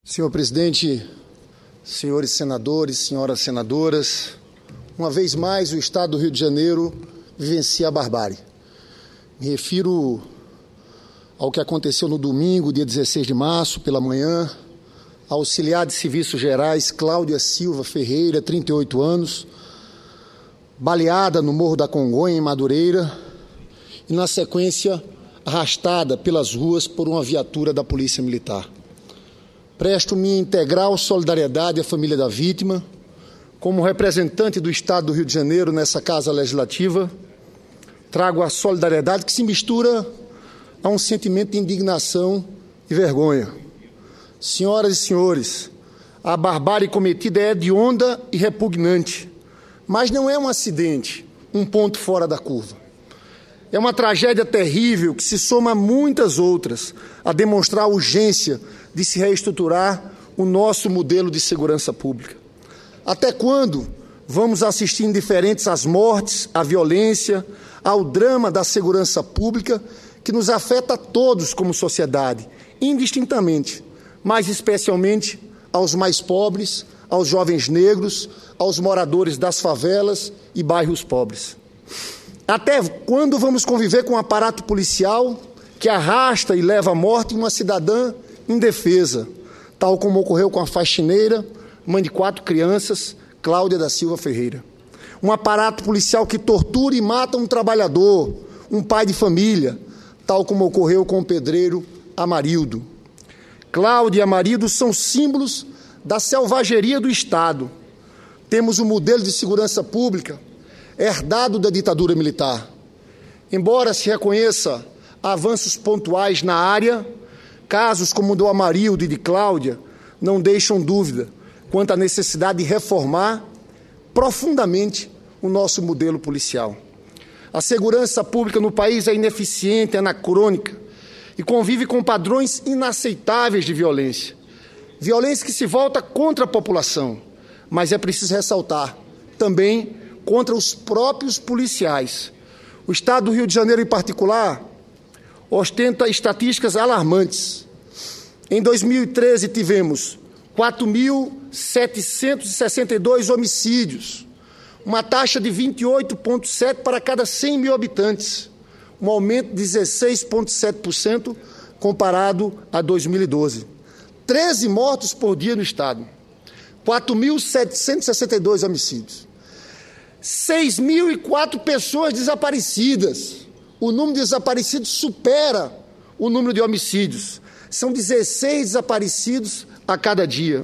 Senhor presidente, senhores senadores, senhoras senadoras, uma vez mais o Estado do Rio de Janeiro vivencia a barbárie. Me refiro ao que aconteceu no domingo, dia 16 de março, pela manhã, a auxiliar de serviços gerais Cláudia Silva Ferreira, 38 anos, baleada no Morro da Congonha, em Madureira, e na sequência arrastada pelas ruas por uma viatura da Polícia Militar. Presto minha integral solidariedade à família da vítima. Como representante do Estado do Rio de Janeiro nessa Casa Legislativa, trago a solidariedade que se mistura a um sentimento de indignação e vergonha. Senhoras e senhores, a barbárie cometida é hedionda e repugnante, mas não é um acidente, um ponto fora da curva. É uma tragédia terrível que se soma a muitas outras a demonstrar a urgência de se reestruturar o nosso modelo de segurança pública. Até quando vamos assistir indiferentes às mortes, à violência, ao drama da segurança pública que nos afeta a todos como sociedade, indistintamente, mas especialmente aos mais pobres, aos jovens negros, aos moradores das favelas e bairros pobres? Até quando vamos conviver com um aparato policial que arrasta e leva à morte uma cidadã indefesa, tal como ocorreu com a faxineira, mãe de 4 crianças, Cláudia da Silva Ferreira? Um aparato policial que tortura e mata um trabalhador, um pai de família, tal como ocorreu com o pedreiro Amarildo. Cláudia e Amarildo são símbolos da selvageria do Estado. Temos um modelo de segurança pública herdado da ditadura militar. Embora se reconheça avanços pontuais na área, casos como o do Amarildo e de Cláudia não deixam dúvida quanto à necessidade de reformar profundamente o nosso modelo policial. A segurança pública no país é ineficiente, é anacrônica e convive com padrões inaceitáveis de violência. Violência que se volta contra a população, mas é preciso ressaltar também contra os próprios policiais. O Estado do Rio de Janeiro, em particular, ostenta estatísticas alarmantes. Em 2013, tivemos 4.762 homicídios, uma taxa de 28,7 para cada 100 mil habitantes, um aumento de 16,7% comparado a 2012. 13 mortos por dia no Estado, 4.762 homicídios. 6.004 pessoas desaparecidas. O número de desaparecidos supera o número de homicídios. São 16 desaparecidos a cada dia.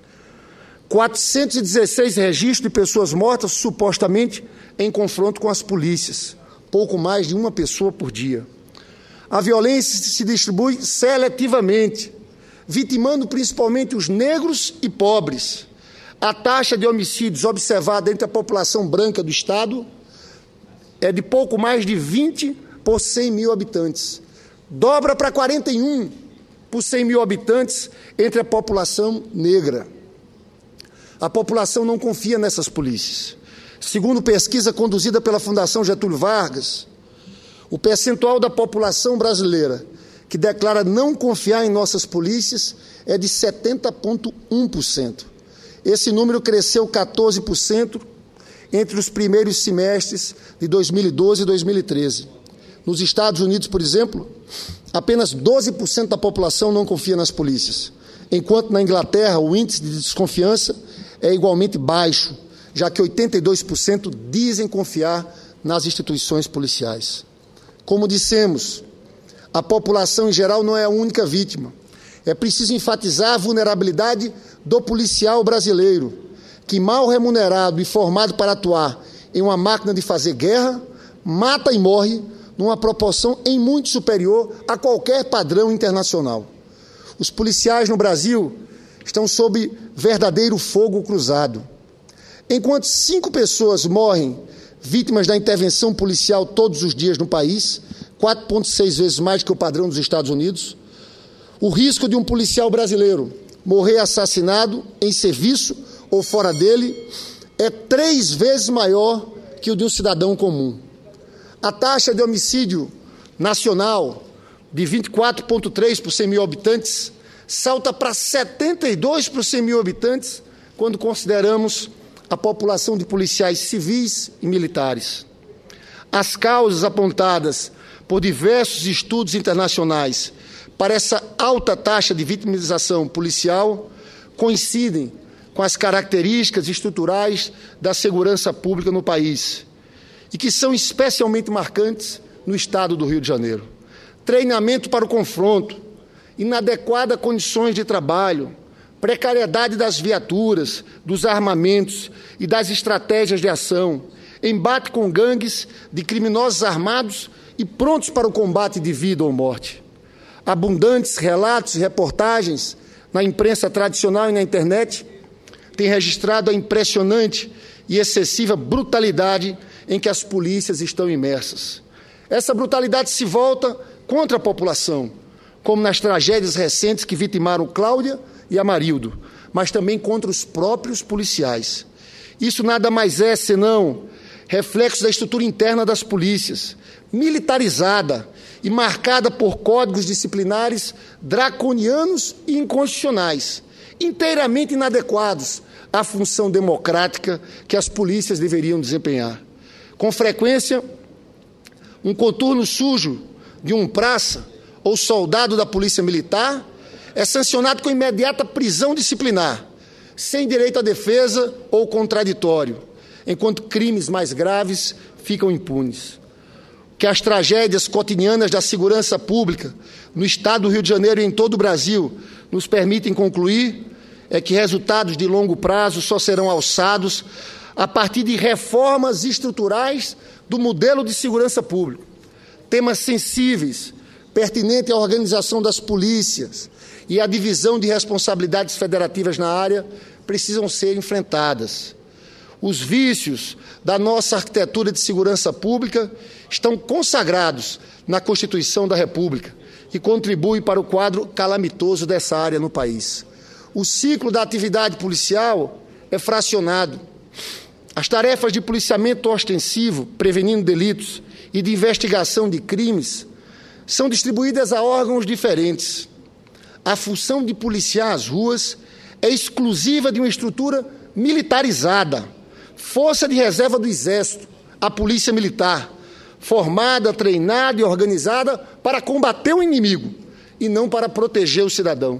416 registros de pessoas mortas, supostamente em confronto com as polícias. Pouco mais de uma pessoa por dia. A violência se distribui seletivamente, vitimando principalmente os negros e pobres. A taxa de homicídios observada entre a população branca do Estado é de pouco mais de 20 por 100 mil habitantes. Dobra para 41 por 100 mil habitantes entre a população negra. A população não confia nessas polícias. Segundo pesquisa conduzida pela Fundação Getúlio Vargas, o percentual da população brasileira que declara não confiar em nossas polícias é de 70,1%. Esse número cresceu 14% entre os primeiros semestres de 2012 e 2013. Nos Estados Unidos, por exemplo, apenas 12% da população não confia nas polícias, enquanto na Inglaterra o índice de desconfiança é igualmente baixo, já que 82% dizem confiar nas instituições policiais. Como dissemos, a população em geral não é a única vítima. É preciso enfatizar a vulnerabilidade do policial brasileiro, que, mal remunerado e formado para atuar em uma máquina de fazer guerra, mata e morre numa proporção em muito superior a qualquer padrão internacional. Os policiais no Brasil estão sob verdadeiro fogo cruzado. Enquanto 5 pessoas morrem vítimas da intervenção policial todos os dias no país, 4,6 vezes mais que o padrão dos Estados Unidos, o risco de um policial brasileiro morrer assassinado em serviço ou fora dele é 3 vezes maior que o de um cidadão comum. A taxa de homicídio nacional de 24,3 por 100 mil habitantes salta para 72 por 100 mil habitantes, quando consideramos a população de policiais civis e militares. As causas apontadas por diversos estudos internacionais para essa alta taxa de vitimização policial coincidem com as características estruturais da segurança pública no país e que são especialmente marcantes no estado do Rio de Janeiro. Treinamento para o confronto, inadequadas condições de trabalho, precariedade das viaturas, dos armamentos e das estratégias de ação, embate com gangues de criminosos armados e prontos para o combate de vida ou morte. Abundantes relatos e reportagens na imprensa tradicional e na internet têm registrado a impressionante e excessiva brutalidade em que as polícias estão imersas. Essa brutalidade se volta contra a população, como nas tragédias recentes que vitimaram Cláudia e Amarildo, mas também contra os próprios policiais. Isso nada mais é senão reflexo da estrutura interna das polícias, militarizada e marcada por códigos disciplinares draconianos e inconstitucionais, inteiramente inadequados à função democrática que as polícias deveriam desempenhar. Com frequência, um contorno sujo de um praça ou soldado da polícia militar é sancionado com imediata prisão disciplinar, sem direito à defesa ou contraditório, enquanto crimes mais graves ficam impunes. Que as tragédias cotidianas da segurança pública no estado do Rio de Janeiro e em todo o Brasil nos permitem concluir é que resultados de longo prazo só serão alçados a partir de reformas estruturais do modelo de segurança pública. Temas sensíveis, pertinentes à organização das polícias e à divisão de responsabilidades federativas na área, precisam ser enfrentadas. Os vícios da nossa arquitetura de segurança pública estão consagrados na Constituição da República, que contribui para o quadro calamitoso dessa área no país. O ciclo da atividade policial é fracionado. As tarefas de policiamento ostensivo, prevenindo delitos, e de investigação de crimes são distribuídas a órgãos diferentes. A função de policiar as ruas é exclusiva de uma estrutura militarizada, Força de Reserva do Exército, a Polícia Militar, formada, treinada e organizada para combater o inimigo e não para proteger o cidadão.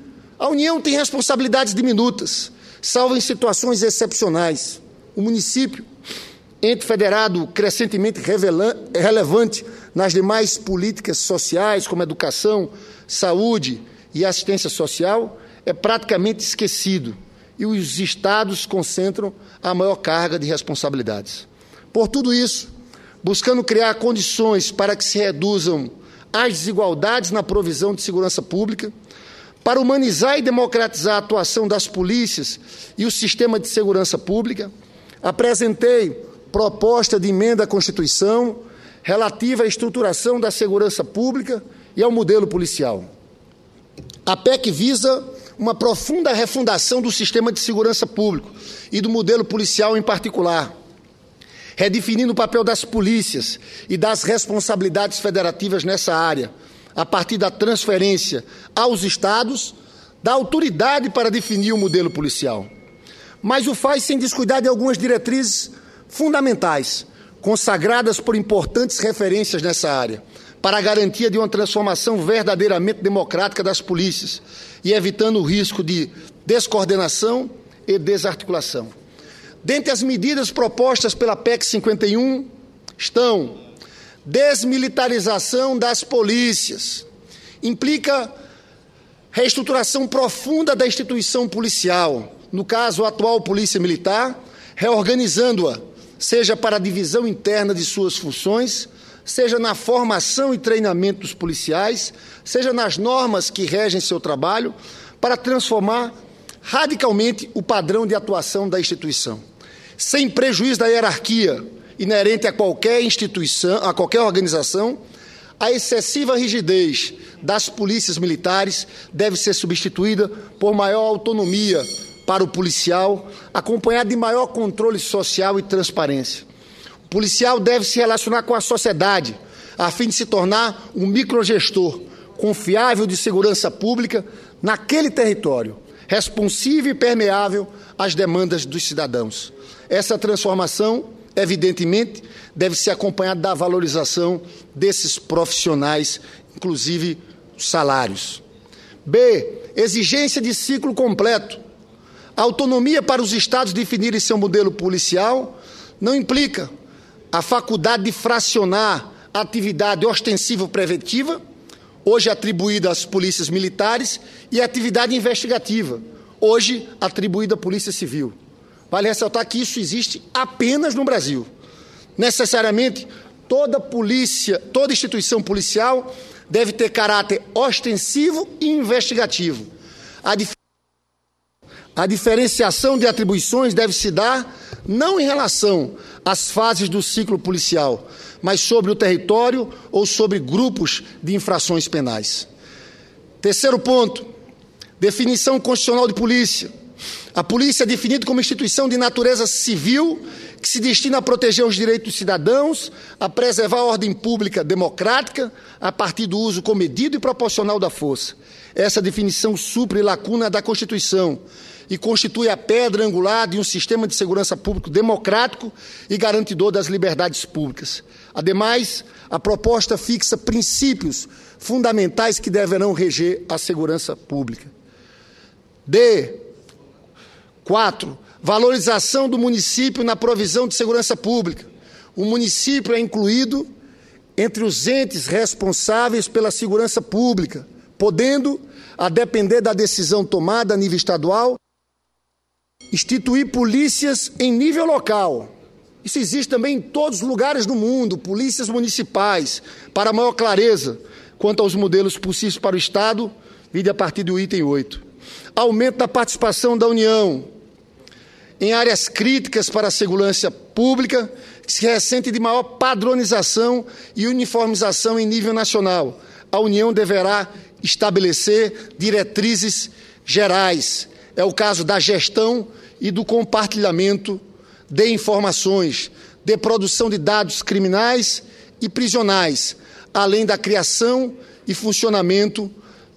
A União tem responsabilidades diminutas, salvo em situações excepcionais. O município, ente federado crescentemente relevante nas demais políticas sociais, como educação, saúde e assistência social, é praticamente esquecido e os estados concentram a maior carga de responsabilidades. Por tudo isso, buscando criar condições para que se reduzam as desigualdades na provisão de segurança pública, para humanizar e democratizar a atuação das polícias e o sistema de segurança pública, apresentei proposta de emenda à Constituição relativa à estruturação da segurança pública e ao modelo policial. A PEC visa uma profunda refundação do sistema de segurança público e do modelo policial em particular, redefinindo o papel das polícias e das responsabilidades federativas nessa área, a partir da transferência aos estados da autoridade para definir o modelo policial. Mas o faz sem descuidar de algumas diretrizes fundamentais, consagradas por importantes referências nessa área, para a garantia de uma transformação verdadeiramente democrática das polícias e evitando o risco de descoordenação e desarticulação. Dentre as medidas propostas pela PEC 51 estão desmilitarização das polícias, implica reestruturação profunda da instituição policial, no caso a atual Polícia Militar, reorganizando-a, seja para a divisão interna de suas funções, seja na formação e treinamento dos policiais, seja nas normas que regem seu trabalho, para transformar radicalmente o padrão de atuação da instituição, sem prejuízo da hierarquia inerente a qualquer instituição, a qualquer organização. A excessiva rigidez das polícias militares deve ser substituída por maior autonomia para o policial, acompanhado de maior controle social e transparência. O policial deve se relacionar com a sociedade, a fim de se tornar um microgestor confiável de segurança pública, naquele território, responsivo e permeável às demandas dos cidadãos. Essa transformação, evidentemente, deve ser acompanhada da valorização desses profissionais, inclusive salários. B. Exigência de ciclo completo. A autonomia para os estados definirem seu modelo policial não implica a faculdade de fracionar a atividade ostensiva preventiva, hoje atribuída às polícias militares, e a atividade investigativa, hoje atribuída à Polícia Civil. Vale ressaltar que isso existe apenas no Brasil. Necessariamente, toda instituição policial deve ter caráter ostensivo e investigativo. A diferenciação de atribuições deve se dar não em relação às fases do ciclo policial, mas sobre o território ou sobre grupos de infrações penais. Terceiro ponto, definição constitucional de polícia. A polícia é definida como instituição de natureza civil que se destina a proteger os direitos dos cidadãos, a preservar a ordem pública democrática a partir do uso comedido e proporcional da força. Essa definição supre lacuna da Constituição e constitui a pedra angular de um sistema de segurança público democrático e garantidor das liberdades públicas. Ademais, a proposta fixa princípios fundamentais que deverão reger a segurança pública. D. 4. Valorização do município na provisão de segurança pública. O município é incluído entre os entes responsáveis pela segurança pública, podendo, a depender da decisão tomada a nível estadual, instituir polícias em nível local. Isso existe também em todos os lugares do mundo, polícias municipais, para maior clareza quanto aos modelos possíveis para o Estado, vide a partir do item 8. Aumento da participação da União em áreas críticas para a segurança pública, que se ressente de maior padronização e uniformização em nível nacional. A União deverá estabelecer diretrizes gerais. É o caso da gestão e do compartilhamento de informações, de produção de dados criminais e prisionais, além da criação e funcionamento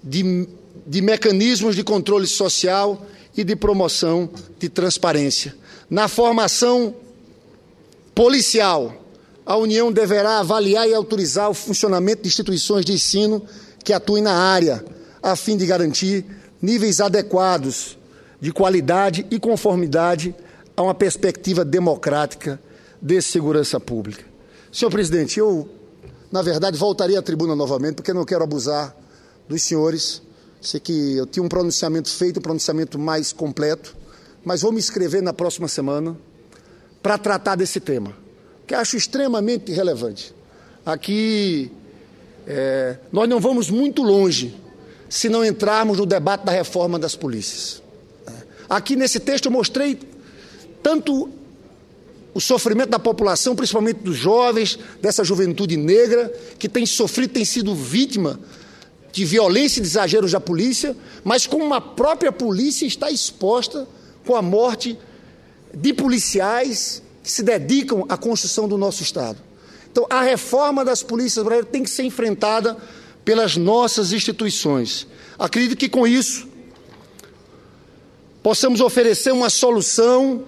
de mecanismos de controle social e de promoção de transparência. Na formação policial, a União deverá avaliar e autorizar o funcionamento de instituições de ensino que atuem na área, a fim de garantir níveis adequados de qualidade e conformidade a uma perspectiva democrática de segurança pública. Senhor presidente, eu, na verdade, voltaria à tribuna novamente, porque não quero abusar dos senhores. Sei que eu tinha um pronunciamento feito, um pronunciamento mais completo, mas vou me inscrever na próxima semana para tratar desse tema, que acho extremamente relevante. Aqui, nós não vamos muito longe se não entrarmos no debate da reforma das polícias. Aqui nesse texto eu mostrei tanto o sofrimento da população, principalmente dos jovens, dessa juventude negra, que tem sofrido, tem sido vítima de violência e de exageros da polícia, mas como a própria polícia está exposta com a morte de policiais que se dedicam à construção do nosso Estado. Então, a reforma das polícias brasileiras tem que ser enfrentada pelas nossas instituições. Acredito que com isso possamos oferecer uma solução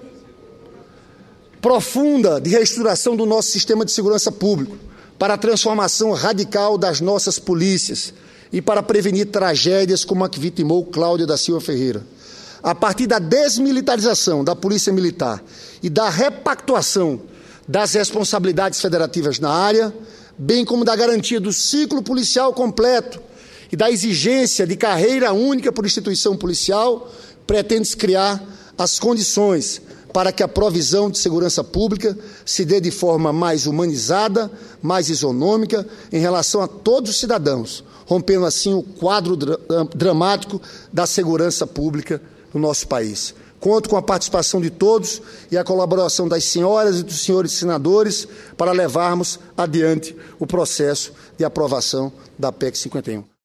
profunda de reestruturação do nosso sistema de segurança público, para a transformação radical das nossas polícias e para prevenir tragédias como a que vitimou Cláudio da Silva Ferreira. A partir da desmilitarização da Polícia Militar e da repactuação das responsabilidades federativas na área, bem como da garantia do ciclo policial completo e da exigência de carreira única por instituição policial, pretende-se criar as condições para que a provisão de segurança pública se dê de forma mais humanizada, mais isonômica em relação a todos os cidadãos, rompendo assim o quadro dramático da segurança pública no nosso país. Conto com a participação de todos e a colaboração das senhoras e dos senhores senadores para levarmos adiante o processo de aprovação da PEC 51.